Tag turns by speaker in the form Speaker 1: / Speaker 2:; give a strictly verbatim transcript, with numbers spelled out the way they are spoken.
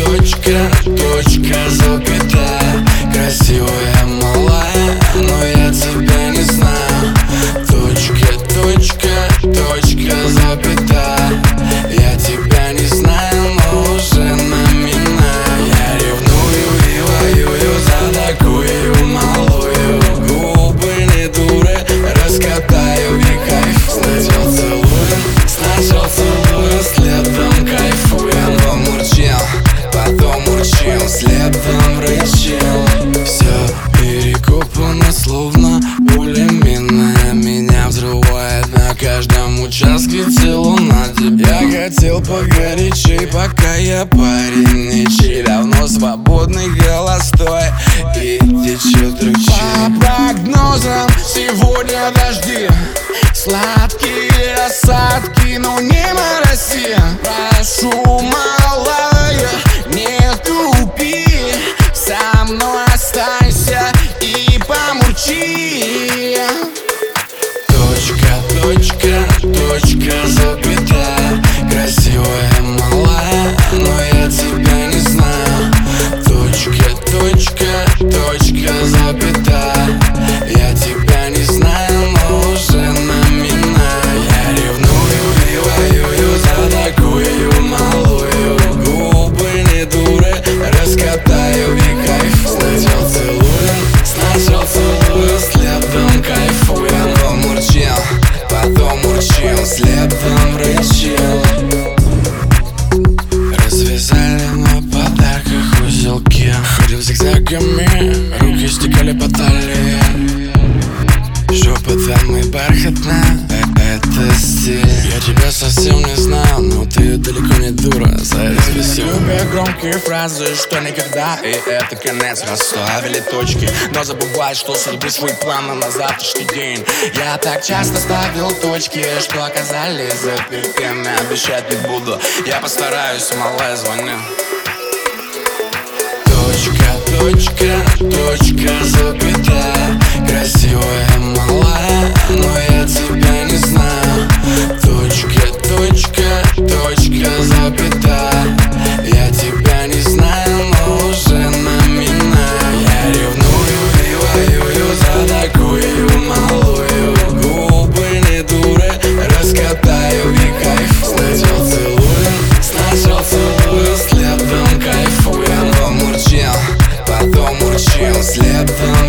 Speaker 1: точка, точка, запятая. Красивая, малая, но я тебя не знаю. Точка, точка, точка, запятая. Я тебя не знаю, но уже наминаю. Я ревную и воюю за такую малую. Губы не дуры, раскатаю и кайфую. Сначала целую, сначала целую, следом кайфуем. Помурчим, потом урчим, следом рычим. Все перекопано, словно пулеметная. Меня взрывает на каждом участке целу на тебя. Я хотел погорячей, пока я парень ничей. Давно свободный, холостой и течет ручей. По прогнозам сегодня дожди, сладкие осадки, но не мороси. Прошу, малая, не тупи, со мной останься и помурчи. Точка, точка, точка, запятая. Красивая, малая, но я тебя не знаю. Точка, точка, точка, запятая. Я тебя не знаю, но уже наминаю. Я ревную и воюю за такую малую. Губы не дуры, раскатаю и кайфую. Сначала целую, сначала целую, следом кайфуем. Помурчим, потом урчим, следом рычим. Развязали на подарках узелки, ходил зигзагами, руки стекали по талии. Жопа там и бархатная, э, это стиль. Я тебя совсем не знаю, но ты далеко не дура, зависел. Любя громкие фразы, что никогда, и это конец. Расставили точки, но забывай, что судьбы свои планы на завтрашний день. Я так часто ставил точки, что оказались запертыми. Обещать не буду, я постараюсь, малая, звони. Точка, точка, точка, запятая. Красивая, малая, но я тебя не знаю. Точка, точка, точка, запятая. Я тебя не знаю, но уже наминаю. Я ревную и воюю за такую малую. Губы не дуры, раскатаю и кайфую. Сначала целую, сначала целую, следом кайфуем. Помурчим, потом урчим, следом